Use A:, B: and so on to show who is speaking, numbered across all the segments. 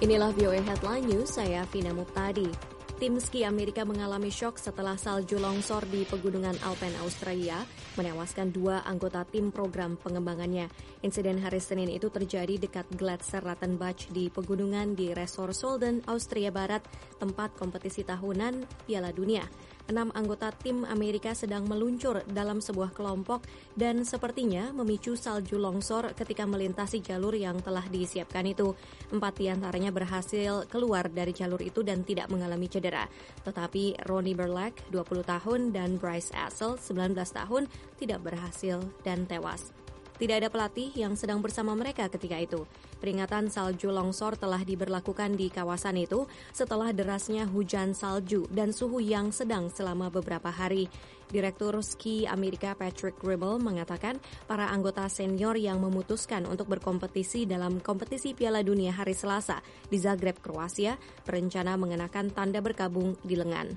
A: Inilah VOA Headline News, saya Vina Muptadi. Tim ski Amerika mengalami syok setelah salju longsor di pegunungan Alpen Australia, menewaskan 2 anggota tim program pengembangannya. Insiden hari Senin itu terjadi dekat Gletser Rattenbach di pegunungan di Resort Solden, Austria Barat, tempat kompetisi tahunan Piala Dunia. 6 anggota tim Amerika sedang meluncur dalam sebuah kelompok dan sepertinya memicu salju longsor ketika melintasi jalur yang telah disiapkan itu. 4 diantaranya berhasil keluar dari jalur itu dan tidak mengalami cedera. Tetapi Ronnie Berlack, 20 tahun, dan Bryce Assel, 19 tahun, tidak berhasil dan tewas. Tidak ada pelatih yang sedang bersama mereka ketika itu. Peringatan salju longsor telah diberlakukan di kawasan itu setelah derasnya hujan salju dan suhu yang sedang selama beberapa hari. Direktur Ski Amerika Patrick Rimmel mengatakan para anggota senior yang memutuskan untuk berkompetisi dalam kompetisi Piala Dunia hari Selasa di Zagreb, Kroasia, berencana mengenakan tanda berkabung di lengan.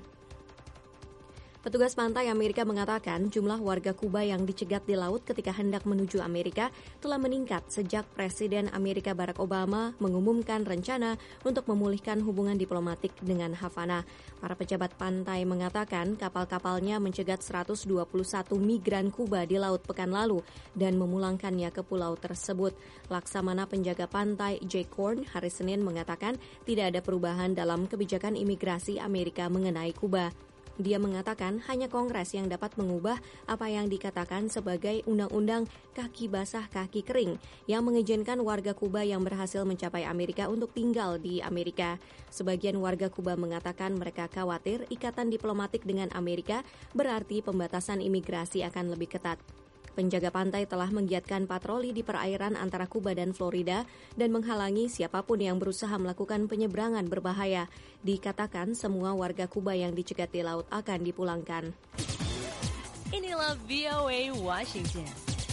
A: Petugas pantai Amerika mengatakan jumlah warga Kuba yang dicegat di laut ketika hendak menuju Amerika telah meningkat sejak Presiden Amerika Barack Obama mengumumkan rencana untuk memulihkan hubungan diplomatik dengan Havana. Para pejabat pantai mengatakan kapal-kapalnya mencegat 121 migran Kuba di laut pekan lalu dan memulangkannya ke pulau tersebut. Laksamana penjaga pantai Jake Horn hari Senin mengatakan tidak ada perubahan dalam kebijakan imigrasi Amerika mengenai Kuba. Dia mengatakan hanya Kongres yang dapat mengubah apa yang dikatakan sebagai undang-undang kaki basah kaki kering yang mengizinkan warga Kuba yang berhasil mencapai Amerika untuk tinggal di Amerika. Sebagian warga Kuba mengatakan mereka khawatir ikatan diplomatik dengan Amerika berarti pembatasan imigrasi akan lebih ketat. Penjaga pantai telah menggiatkan patroli di perairan antara Kuba dan Florida dan menghalangi siapapun yang berusaha melakukan penyeberangan berbahaya. Dikatakan semua warga Kuba yang dicegat di laut akan dipulangkan.
B: Inilah VOA Washington.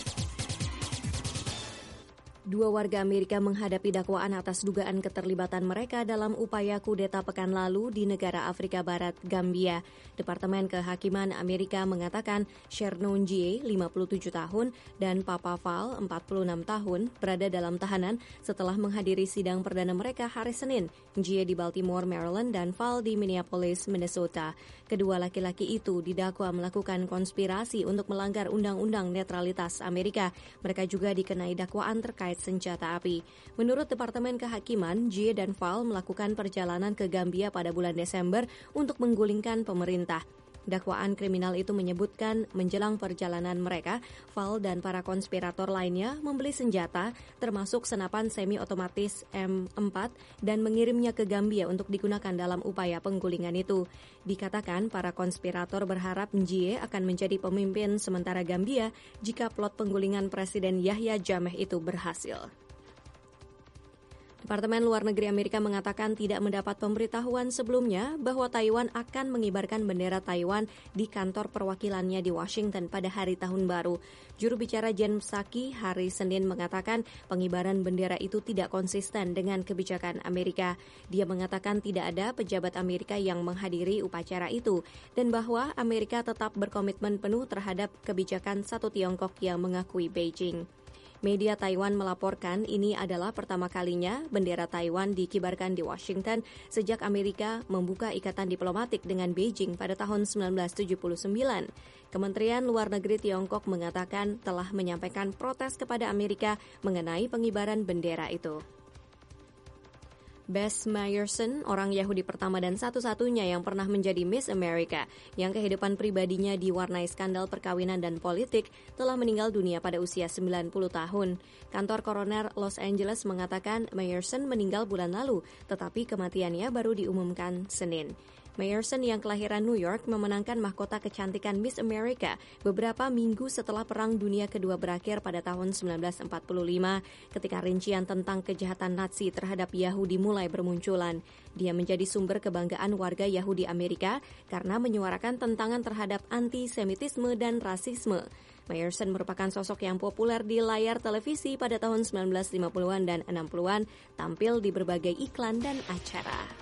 A: 2 warga Amerika menghadapi dakwaan atas dugaan keterlibatan mereka dalam upaya kudeta pekan lalu di negara Afrika Barat, Gambia. Departemen Kehakiman Amerika mengatakan Shernon Jie, 57 tahun, dan Papa Val, 46 tahun, berada dalam tahanan setelah menghadiri sidang perdana mereka hari Senin. Jie di Baltimore, Maryland, dan Val di Minneapolis, Minnesota. Kedua laki-laki itu didakwa melakukan konspirasi untuk melanggar Undang-Undang Netralitas Amerika. Mereka juga dikenai dakwaan terkait senjata api. Menurut Departemen Kehakiman, Jie dan Val melakukan perjalanan ke Gambia pada bulan Desember untuk menggulingkan pemerintah. Dakwaan kriminal itu menyebutkan menjelang perjalanan mereka, Val dan para konspirator lainnya membeli senjata termasuk senapan semi-otomatis M4 dan mengirimnya ke Gambia untuk digunakan dalam upaya penggulingan itu. Dikatakan para konspirator berharap Jie akan menjadi pemimpin sementara Gambia jika plot penggulingan Presiden Yahya Jammeh itu berhasil. Departemen Luar Negeri Amerika mengatakan tidak mendapat pemberitahuan sebelumnya bahwa Taiwan akan mengibarkan bendera Taiwan di kantor perwakilannya di Washington pada hari Tahun Baru. Juru bicara Jen Psaki hari Senin mengatakan pengibaran bendera itu tidak konsisten dengan kebijakan Amerika. Dia mengatakan tidak ada pejabat Amerika yang menghadiri upacara itu dan bahwa Amerika tetap berkomitmen penuh terhadap kebijakan satu Tiongkok yang mengakui Beijing. Media Taiwan melaporkan ini adalah pertama kalinya bendera Taiwan dikibarkan di Washington sejak Amerika membuka ikatan diplomatik dengan Beijing pada tahun 1979. Kementerian Luar Negeri Tiongkok mengatakan telah menyampaikan protes kepada Amerika mengenai pengibaran bendera itu. Bess Mayerson, orang Yahudi pertama dan satu-satunya yang pernah menjadi Miss America, yang kehidupan pribadinya diwarnai skandal perkawinan dan politik, telah meninggal dunia pada usia 90 tahun. Kantor koroner Los Angeles mengatakan Mayerson meninggal bulan lalu, tetapi kematiannya baru diumumkan Senin. Mayerson yang kelahiran New York memenangkan mahkota kecantikan Miss America beberapa minggu setelah Perang Dunia Kedua berakhir pada tahun 1945 ketika rincian tentang kejahatan Nazi terhadap Yahudi mulai bermunculan. Dia menjadi sumber kebanggaan warga Yahudi Amerika karena menyuarakan tentangan terhadap antisemitisme dan rasisme. Mayerson merupakan sosok yang populer di layar televisi pada tahun 1950-an dan 60-an, tampil di berbagai iklan dan acara.